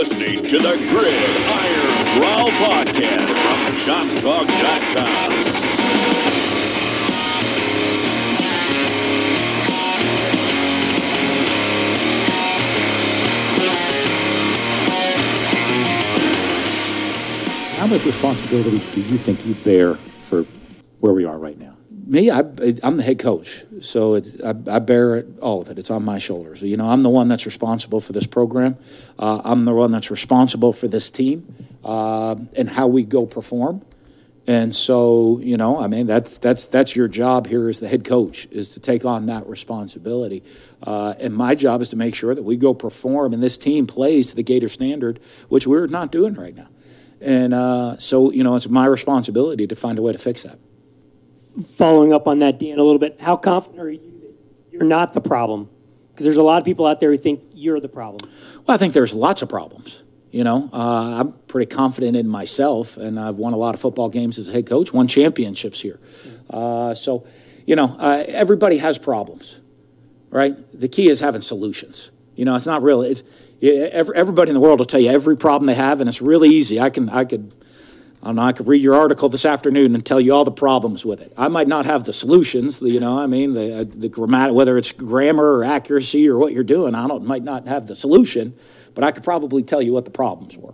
listening to the Gridiron Growl Podcast from ChopTalk.com. How much responsibility do you think you bear for where we are right now? Me, I'm the head coach, so I bear all of it. It's on my shoulders. You know, I'm the one that's responsible for this program. I'm the one that's responsible for this team and how we go perform. And so, you know, I mean, that's your job here as the head coach, is to take on that responsibility. And my job is to make sure that we go perform and this team plays to the Gator standard, which we're not doing right now. And so, you know, it's my responsibility to find a way to fix that. Following up on that, Dan, a little bit, how confident are you that you're not the problem? Because there's a lot of people out there who think you're the problem. Well, I think there's lots of problems. You know, I'm pretty confident in myself, and I've won a lot of football games as a head coach, won championships here. So, you know, everybody has problems, right? The key is having solutions. You know, it's not really. Everybody in the world will tell you every problem they have, and it's really easy. I could read your article this afternoon and tell you all the problems with it. I might not have the solutions, you know, I mean, the grammar, whether it's grammar or accuracy or what you're doing, might not have the solution, but I could probably tell you what the problems were.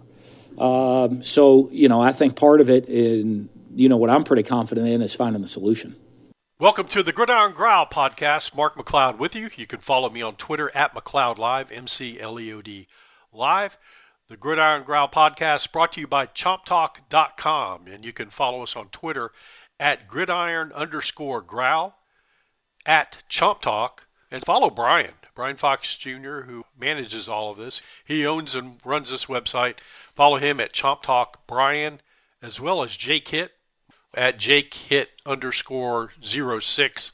So, you know, I think part of it, what I'm pretty confident in is finding the solution. Welcome to the Gridiron Growl Podcast. Mark McLeod with you. You can follow me on Twitter at McLeodLive, McLeod Live. The Gridiron Growl Podcast brought to you by ChopTalk.com. And you can follow us on Twitter at Gridiron_Growl, at ChopTalk. And follow Brian Fox Jr., who manages all of this. He owns and runs this website. Follow him at ChopTalk Brian, as well as Jake Hitt at JakeHitt_06.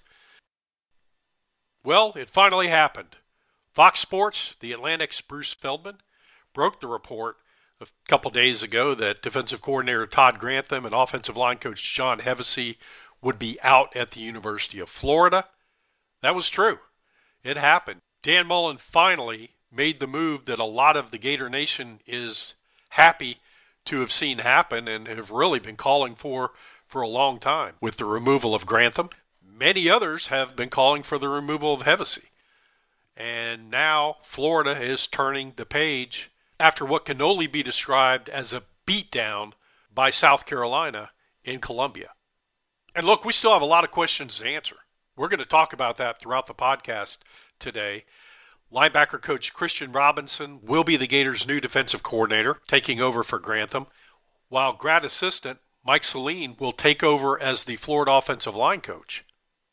Well, it finally happened. Fox Sports, the Atlantic's Bruce Feldman, broke the report a couple days ago that defensive coordinator Todd Grantham and offensive line coach John Hevesy would be out at the University of Florida. That was true. It happened. Dan Mullen finally made the move that a lot of the Gator Nation is happy to have seen happen and have really been calling for a long time. With the removal of Grantham, many others have been calling for the removal of Hevesy. And now Florida is turning the page after what can only be described as a beatdown by South Carolina in Columbia. And look, we still have a lot of questions to answer. We're going to talk about that throughout the podcast today. Linebacker coach Christian Robinson will be the Gators' new defensive coordinator, taking over for Grantham, while grad assistant Mike Saline will take over as the Florida offensive line coach.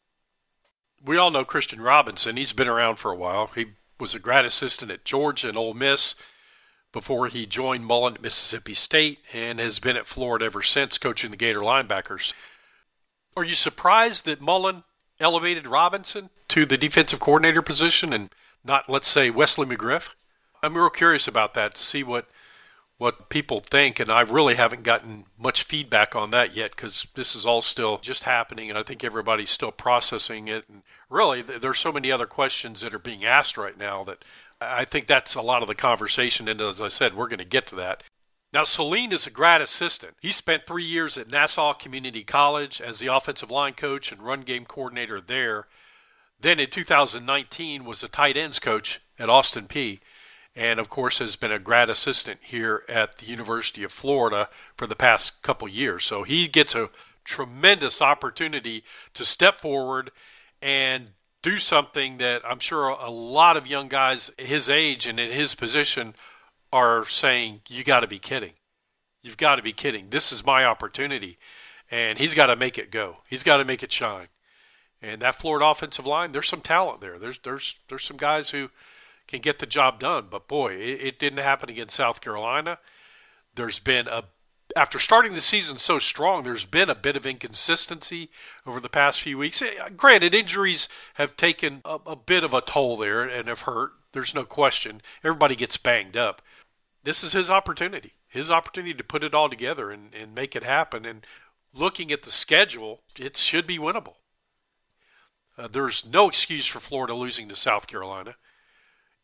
We all know Christian Robinson. He's been around for a while. He was a grad assistant at Georgia and Ole Miss before he joined Mullen at Mississippi State and has been at Florida ever since, coaching the Gator linebackers. Are you surprised that Mullen elevated Robinson to the defensive coordinator position and not, let's say, Wesley McGriff? I'm real curious about that to see what people think, and I really haven't gotten much feedback on that yet because this is all still just happening, and I think everybody's still processing it. And really, there's so many other questions that are being asked right now that I think that's a lot of the conversation, and as I said, we're going to get to that. Now, Saline is a grad assistant. He spent 3 years at Nassau Community College as the offensive line coach and run game coordinator there. Then in 2019 was a tight ends coach at Austin Peay. And, of course, has been a grad assistant here at the University of Florida for the past couple years. So he gets a tremendous opportunity to step forward and do something that I'm sure a lot of young guys his age and in his position are saying, you got to be kidding. You've got to be kidding. This is my opportunity. And he's got to make it go. He's got to make it shine. And that Florida offensive line, there's some talent there. There's some guys who can get the job done. But, boy, it didn't happen against South Carolina. There's been after starting the season so strong, there's been a bit of inconsistency over the past few weeks. Granted, injuries have taken a bit of a toll there and have hurt. There's no question. Everybody gets banged up. This is his opportunity to put it all together and make it happen. And looking at the schedule, it should be winnable. There's no excuse for Florida losing to South Carolina.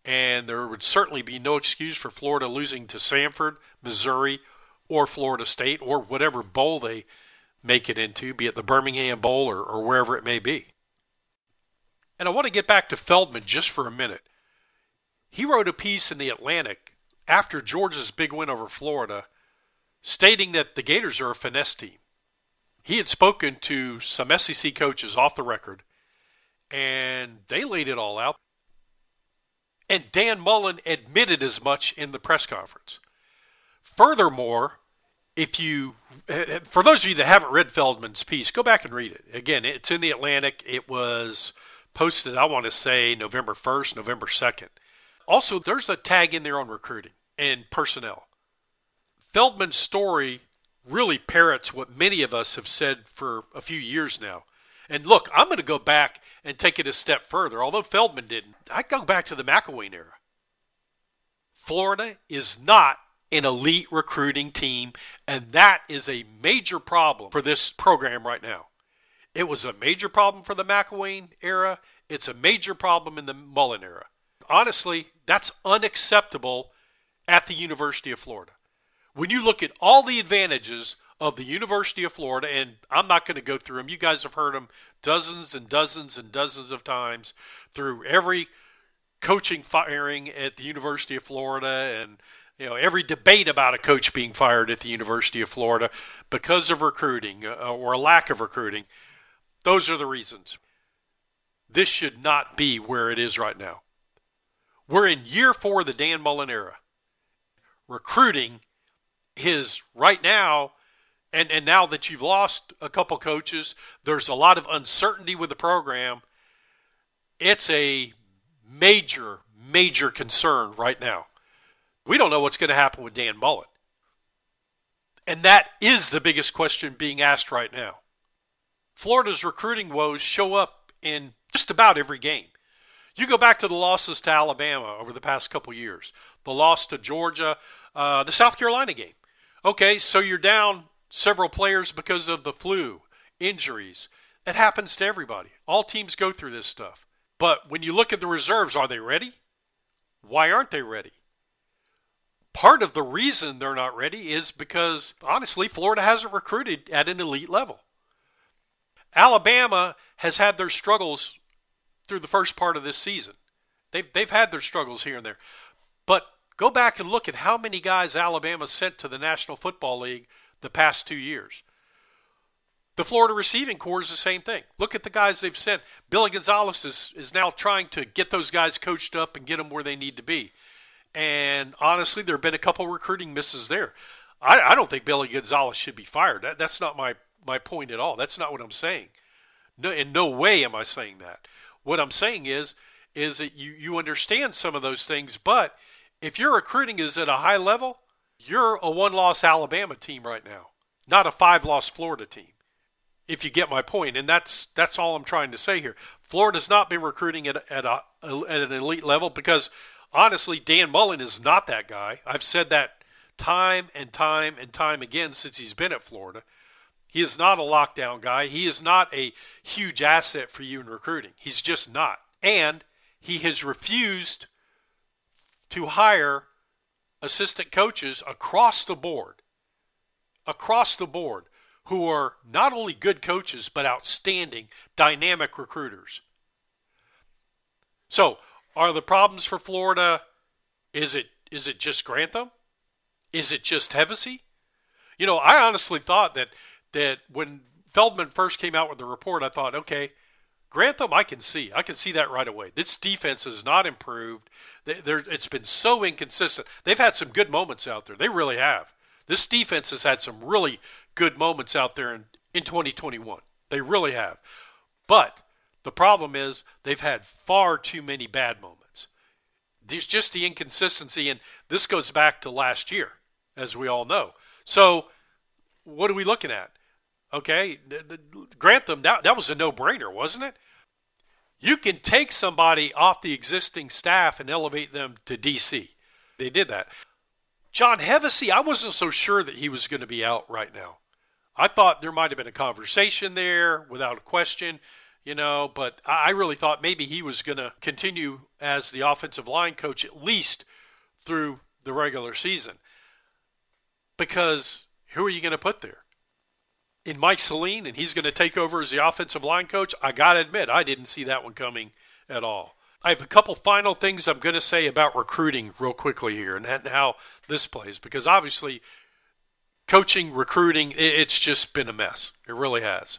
And there would certainly be no excuse for Florida losing to Samford, Missouri, or Florida State, or whatever bowl they make it into, be it the Birmingham Bowl or wherever it may be. And I want to get back to Feldman just for a minute. He wrote a piece in The Atlantic after Georgia's big win over Florida, stating that the Gators are a finesse team. He had spoken to some SEC coaches off the record, and they laid it all out. And Dan Mullen admitted as much in the press conference. Furthermore, for those of you that haven't read Feldman's piece, go back and read it. Again, it's in The Atlantic. It was posted, I want to say, November 1st, November 2nd. Also, there's a tag in there on recruiting and personnel. Feldman's story really parrots what many of us have said for a few years now. And look, I'm going to go back and take it a step further. Although Feldman didn't, I go back to the McElwain era. Florida is not an elite recruiting team, and that is a major problem for this program right now. It was a major problem for the McElwain era. It's a major problem in the Mullen era. Honestly, that's unacceptable at the University of Florida. When you look at all the advantages of the University of Florida, and I'm not going to go through them. You guys have heard them dozens and dozens and dozens of times through every coaching firing at the University of Florida, and every debate about a coach being fired at the University of Florida because of recruiting or a lack of recruiting. Those are the reasons. This should not be where it is right now. We're in year 4 of the Dan Mullen era. Recruiting is right now, and now that you've lost a couple coaches, there's a lot of uncertainty with the program. It's a major, major concern right now. We don't know what's going to happen with Dan Mullen. And that is the biggest question being asked right now. Florida's recruiting woes show up in just about every game. You go back to the losses to Alabama over the past couple years, the loss to Georgia, the South Carolina game. Okay, so you're down several players because of the flu, injuries. That happens to everybody. All teams go through this stuff. But when you look at the reserves, are they ready? Why aren't they ready? Part of the reason they're not ready is because, honestly, Florida hasn't recruited at an elite level. Alabama has had their struggles through the first part of this season. They've had their struggles here and there. But go back and look at how many guys Alabama sent to the National Football League the past 2 years. The Florida receiving corps is the same thing. Look at the guys they've sent. Billy Gonzalez is now trying to get those guys coached up and get them where they need to be. And honestly, there have been a couple recruiting misses there. I don't think Billy Gonzalez should be fired. That's not my point at all. That's not what I'm saying. No, in no way am I saying that. What I'm saying is that you understand some of those things, but if your recruiting is at a high level, you're a one-loss Alabama team right now, not a 5-loss Florida team, if you get my point. And that's all I'm trying to say here. Florida's not been recruiting at an elite level because, honestly, Dan Mullen is not that guy. I've said that time and time and time again since he's been at Florida. He is not a lockdown guy. He is not a huge asset for you in recruiting. He's just not. And he has refused to hire assistant coaches across the board, who are not only good coaches, but outstanding, dynamic recruiters. So, are the problems for Florida, is it just Grantham? Is it just Hevesy? I honestly thought that when Feldman first came out with the report, I thought, okay, Grantham, I can see that right away. This defense has not improved. It's been so inconsistent. They've had some good moments out there. They really have. This defense has had some really good moments out there in 2021. They really have. But the problem is they've had far too many bad moments. There's just the inconsistency, and this goes back to last year, as we all know. So what are we looking at? Okay, Grantham, that was a no-brainer, wasn't it? You can take somebody off the existing staff and elevate them to DC. They did that. John Hevesy, I wasn't so sure that he was going to be out right now. I thought there might have been a conversation there without a question. but I really thought maybe he was going to continue as the offensive line coach at least through the regular season. Because who are you going to put there? In Mike Saline, and he's going to take over as the offensive line coach? I got to admit, I didn't see that one coming at all. I have a couple final things I'm going to say about recruiting real quickly here and how this plays. Because obviously, coaching, recruiting, it's just been a mess. It really has.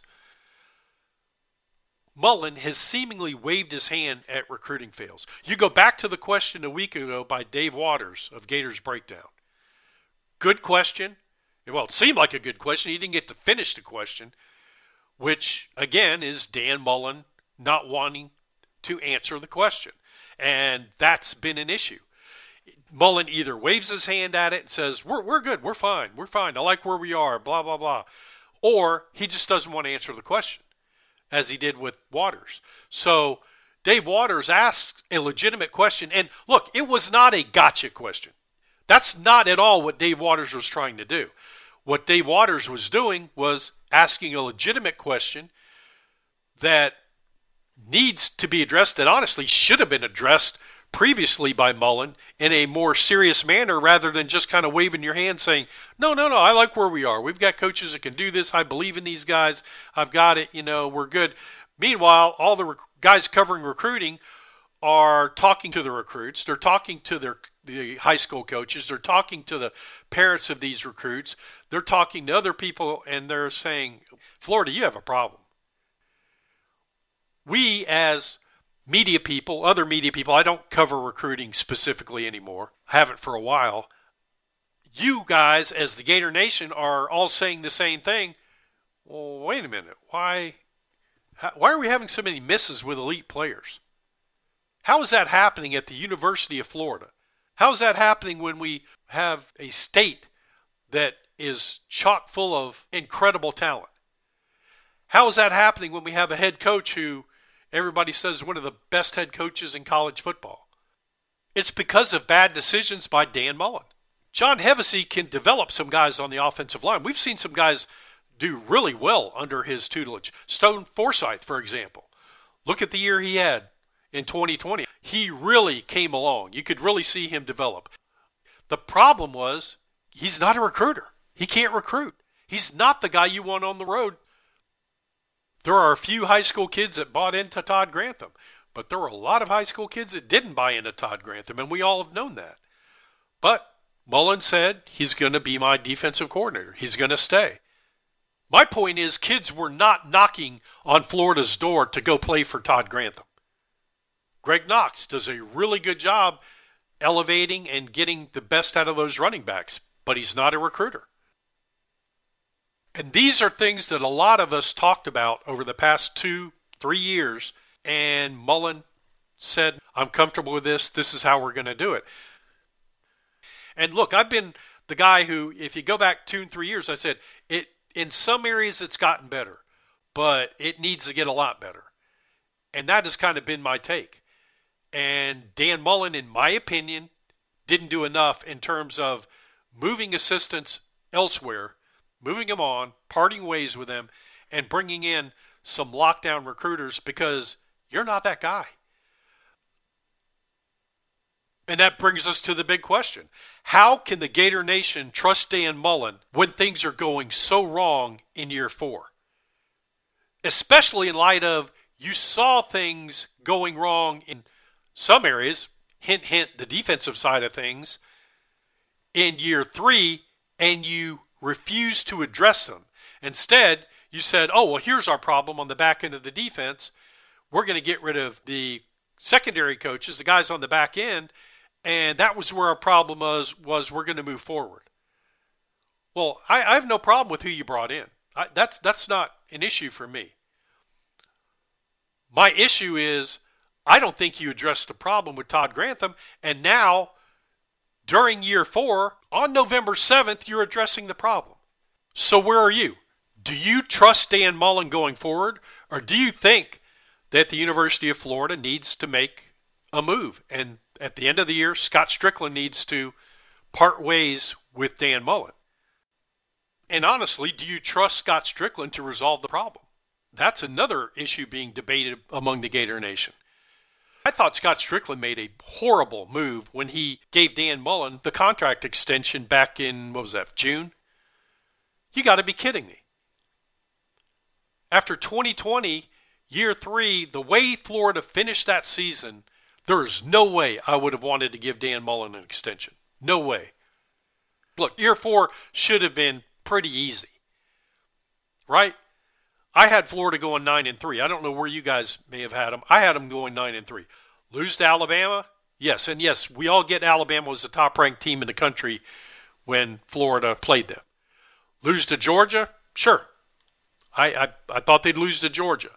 Mullen has seemingly waved his hand at recruiting fails. You go back to the question a week ago by Dave Waters of Gators Breakdown. Good question. Well, it seemed like a good question. He didn't get to finish the question, which, again, is Dan Mullen not wanting to answer the question. And that's been an issue. Mullen either waves his hand at it and says, we're good, we're fine, I like where we are, blah, blah, blah. Or he just doesn't want to answer the question, as he did with Waters. So Dave Waters asked a legitimate question. And look, it was not a gotcha question. That's not at all what Dave Waters was trying to do. What Dave Waters was doing was asking a legitimate question that needs to be addressed, that honestly should have been addressed previously by Mullen in a more serious manner rather than just kind of waving your hand saying, no, I like where we are. We've got coaches that can do this. I believe in these guys. I've got it. We're good. Meanwhile, all the guys covering recruiting are talking to the recruits. They're talking to the high school coaches. They're talking to the parents of these recruits. They're talking to other people, and they're saying, Florida, you have a problem. We as media people, other media people, I don't cover recruiting specifically anymore. I haven't for a while. You guys, as the Gator Nation, are all saying the same thing. Well, wait a minute. Why are we having so many misses with elite players? How is that happening at the University of Florida? How is that happening when we have a state that is chock full of incredible talent? How is that happening when we have a head coach who everybody says is one of the best head coaches in college football? It's because of bad decisions by Dan Mullen. John Hevesy can develop some guys on the offensive line. We've seen some guys do really well under his tutelage. Stone Forsythe, for example. Look at the year he had in 2020. He really came along. You could really see him develop. The problem was he's not a recruiter. He can't recruit. He's not the guy you want on the road. There are a few high school kids that bought into Todd Grantham, but there were a lot of high school kids that didn't buy into Todd Grantham, and we all have known that. But Mullen said he's going to be my defensive coordinator. He's going to stay. My point is, kids were not knocking on Florida's door to go play for Todd Grantham. Greg Knox does a really good job elevating and getting the best out of those running backs, but he's not a recruiter. And these are things that a lot of us talked about over the past 2-3 years, and Mullen said, I'm comfortable with this. This is how we're going to do it. And look, I've been the guy who, if you go back 2 and 3 years, I said, in some areas it's gotten better, but it needs to get a lot better. And that has kind of been my take. And Dan Mullen, in my opinion, didn't do enough in terms of moving assistants elsewhere, moving them on, parting ways with them, and bringing in some lockdown recruiters because you're not that guy. And that brings us to the big question. How can the Gator Nation trust Dan Mullen when things are going so wrong in year 4? Especially in light of you saw things going wrong in some areas, hint, hint, the defensive side of things, in year 3, and you refused to address them. Instead, you said, oh, well, here's our problem on the back end of the defense. We're going to get rid of the secondary coaches, the guys on the back end, and that was where our problem was we're going to move forward. Well, I have no problem with who you brought in. That's not an issue for me. My issue is I don't think you addressed the problem with Todd Grantham, and now during year 4, on November 7th, you're addressing the problem. So where are you? Do you trust Dan Mullen going forward, or do you think that the University of Florida needs to make a move? And at the end of the year, Scott Strickland needs to part ways with Dan Mullen. And honestly, do you trust Scott Strickland to resolve the problem? That's another issue being debated among the Gator Nation. I thought Scott Strickland made a horrible move when he gave Dan Mullen the contract extension back in, June? You got to be kidding me. After 2020, year 3, the way Florida finished that season, there is no way I would have wanted to give Dan Mullen an extension. No way. Look, year 4 should have been pretty easy, right? I had Florida going 9-3. I don't know where you guys may have had them. I had them going 9-3. Lose to Alabama? Yes, and yes, we all get Alabama was the top-ranked team in the country when Florida played them. Lose to Georgia? Sure. I thought they'd lose to Georgia.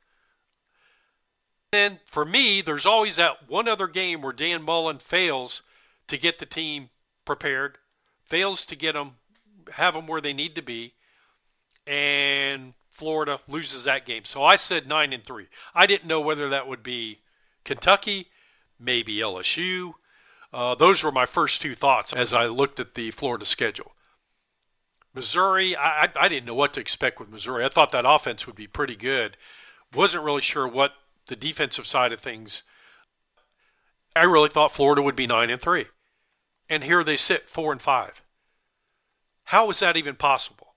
And for me, there's always that one other game where Dan Mullen fails to get the team prepared, fails to have them where they need to be, and Florida loses that game. So I said 9-3. I didn't know whether that would be Kentucky, maybe LSU. Those were my first two thoughts as I looked at the Florida schedule. Missouri, I didn't know what to expect with Missouri. I thought that offense would be pretty good. Wasn't really sure what the defensive side of things. I really thought Florida would be 9-3. And here they sit 4-5. How is that even possible?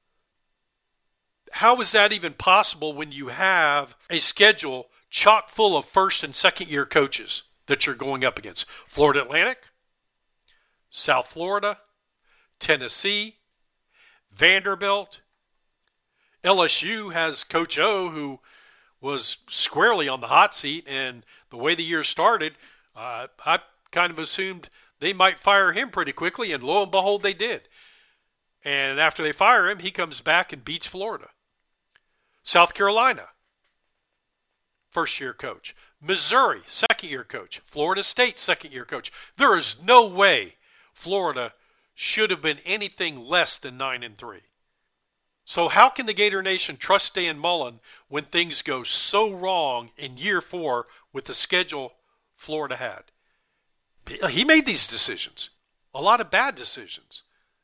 How is that even possible when you have a schedule chock full of first and second year coaches that you're going up against? Florida Atlantic, South Florida, Tennessee, Vanderbilt. LSU has Coach O, who was squarely on the hot seat, and the way the year started, I kind of assumed they might fire him pretty quickly, and lo and behold, they did. And after they fire him, he comes back and beats Florida. South Carolina, first-year coach. Missouri, second-year coach. Florida State, second-year coach. There is no way Florida should have been anything less than 9-3. So how can the Gator Nation trust Dan Mullen when things go so wrong in year 4 with the schedule Florida had? He made these decisions. A lot of bad decisions.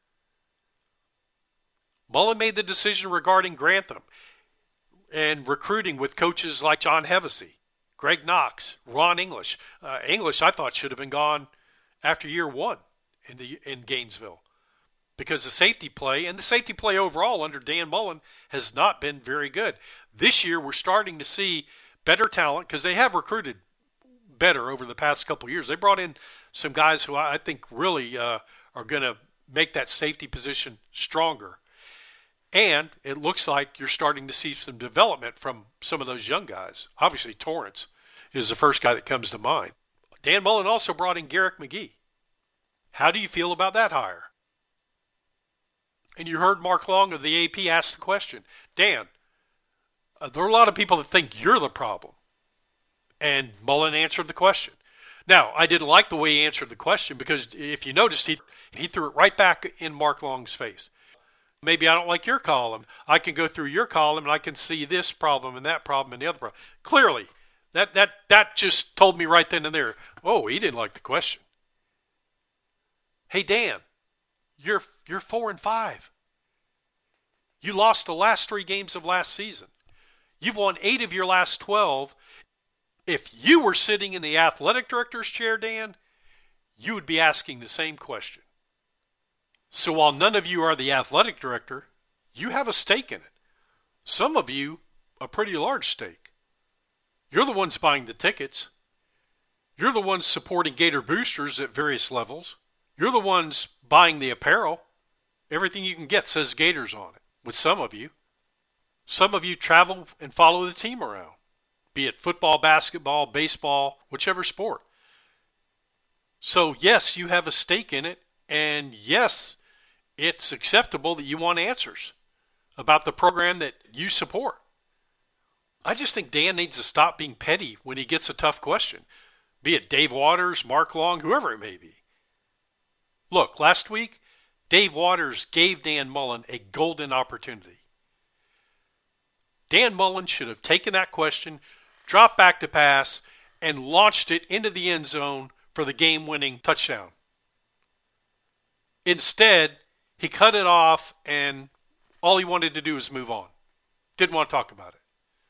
Mullen made the decision regarding Grantham and recruiting with coaches like John Hevesy, Greg Knox, Ron English. English, I thought, should have been gone after year 1 in Gainesville, because the safety play overall under Dan Mullen has not been very good. This year we're starting to see better talent because they have recruited better over the past couple of years. They brought in some guys who I think really are going to make that safety position stronger. And it looks like you're starting to see some development from some of those young guys. Obviously, Torrance is the first guy that comes to mind. Dan Mullen also brought in Garrick McGee. How do you feel about that hire? And you heard Mark Long of the AP ask the question, Dan, there are a lot of people that think you're the problem. And Mullen answered the question. Now, I didn't like the way he answered the question because if you noticed, he threw it right back in Mark Long's face. Maybe I don't like your column. I can go through your column and I can see this problem and that problem and the other problem. Clearly, that just told me right then and there, oh, he didn't like the question. Hey, Dan, you're 4-5. You lost the last 3 games of last season. You've won 8 of your last 12. If you were sitting in the athletic director's chair, Dan, you would be asking the same question. So while none of you are the athletic director, you have a stake in it. Some of you, a pretty large stake. You're the ones buying the tickets. You're the ones supporting Gator boosters at various levels. You're the ones buying the apparel. Everything you can get says Gators on it, with some of you. Some of you travel and follow the team around, be it football, basketball, baseball, whichever sport. So yes, you have a stake in it, and yes, it's acceptable that you want answers about the program that you support. I just think Dan needs to stop being petty when he gets a tough question, be it Dave Waters, Mark Long, whoever it may be. Look, last week, Dave Waters gave Dan Mullen a golden opportunity. Dan Mullen should have taken that question, dropped back to pass, and launched it into the end zone for the game-winning touchdown. Instead, he cut it off, and all he wanted to do was move on. Didn't want to talk about it.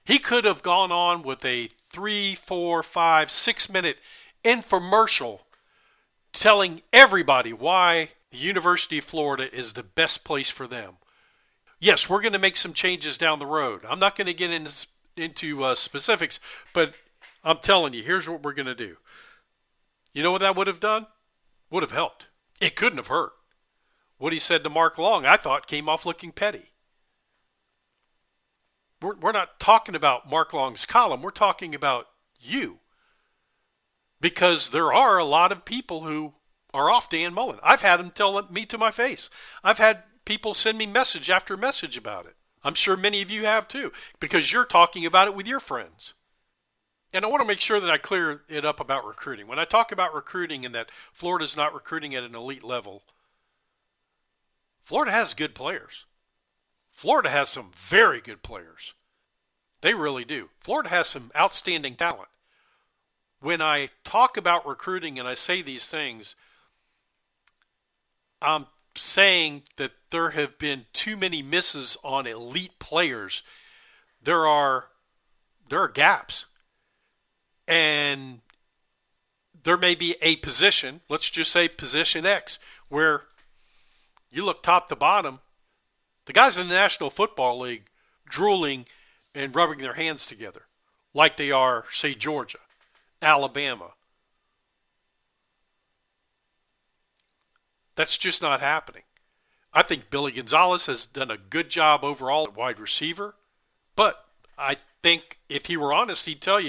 He could have gone on with a 3, 4, 5, 6-minute infomercial telling everybody why the University of Florida is the best place for them. Yes, we're going to make some changes down the road. I'm not going to get into specifics, but I'm telling you, here's what we're going to do. You know what that would have done? Would have helped. It couldn't have hurt. What he said to Mark Long, I thought, came off looking petty. We're not talking about Mark Long's column. We're talking about you. Because there are a lot of people who are off Dan Mullen. I've had them tell me to my face. I've had people send me message after message about it. I'm sure many of you have too, because you're talking about it with your friends. And I want to make sure that I clear it up about recruiting. When I talk about recruiting and that Florida's not recruiting at an elite level, Florida has good players. Florida has some very good players. They really do. Florida has some outstanding talent. When I talk about recruiting and I say these things, I'm saying that there have been too many misses on elite players. There are gaps. And there may be a position, let's just say position X, where you look top to bottom, the guys in the National Football League drooling and rubbing their hands together like they are, say, Georgia, Alabama. That's just not happening. I think Billy Gonzalez has done a good job overall at wide receiver, but I think if he were honest, he'd tell you,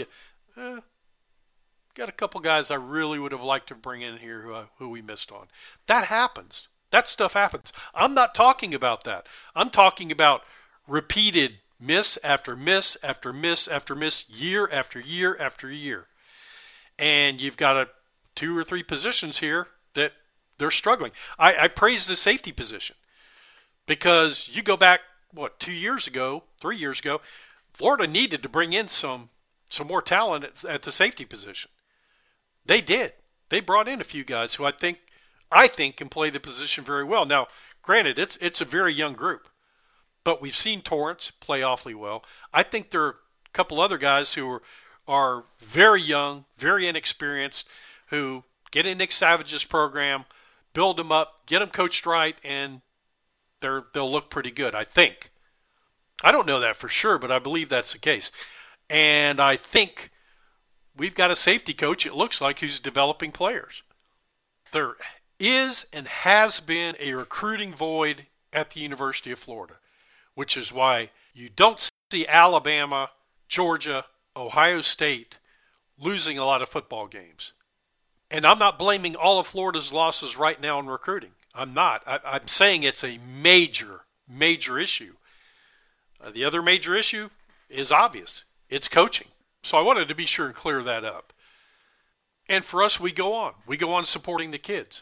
got a couple guys I really would have liked to bring in here who we missed on. That happens. That stuff happens. I'm not talking about that. I'm talking about repeated miss after miss after miss after miss, year after year after year. And you've got 2 or 3 positions here that they're struggling. I praise the safety position because you go back, 2 years ago, 3 years ago, Florida needed to bring in some more talent at the safety position. They did. They brought in a few guys who I think can play the position very well. Now, granted, it's a very young group, but we've seen Torrance play awfully well. I think there are a couple other guys who are very young, very inexperienced, who get in Nick Savage's program, build them up, get them coached right, and they'll look pretty good, I think. I don't know that for sure, but I believe that's the case. And I think we've got a safety coach, it looks like, who's developing players. There is and has been a recruiting void at the University of Florida, which is why you don't see Alabama, Georgia, Ohio State losing a lot of football games. And I'm not blaming all of Florida's losses right now on recruiting. I'm not. I'm saying it's a major, major issue. The other major issue is obvious. It's coaching. So I wanted to be sure and clear that up. And for us, we go on. We go on supporting the kids.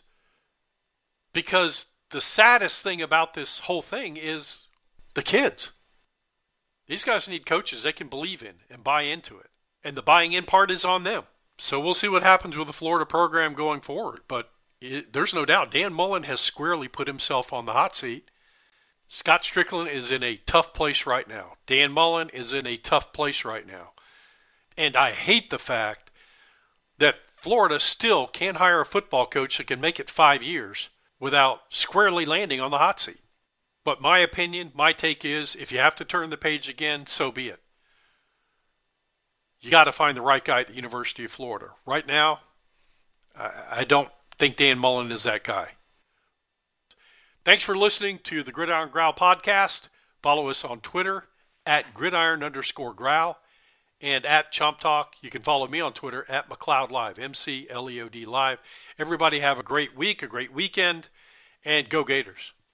Because the saddest thing about this whole thing is the kids. These guys need coaches they can believe in and buy into it. And the buying in part is on them. So we'll see what happens with the Florida program going forward. But there's no doubt Dan Mullen has squarely put himself on the hot seat. Scott Strickland is in a tough place right now. Dan Mullen is in a tough place right now. And I hate the fact that Florida still can't hire a football coach that can make it 5 years without squarely landing on the hot seat. But my opinion, my take is, if you have to turn the page again, so be it. You got to find the right guy at the University of Florida. Right now, I don't think Dan Mullen is that guy. Thanks for listening to the Gridiron Growl podcast. Follow us on Twitter at gridiron_growl and at Chomp Talk. You can follow me on Twitter at McLeod Live, McLeod Live. Everybody have a great week, a great weekend, and go Gators.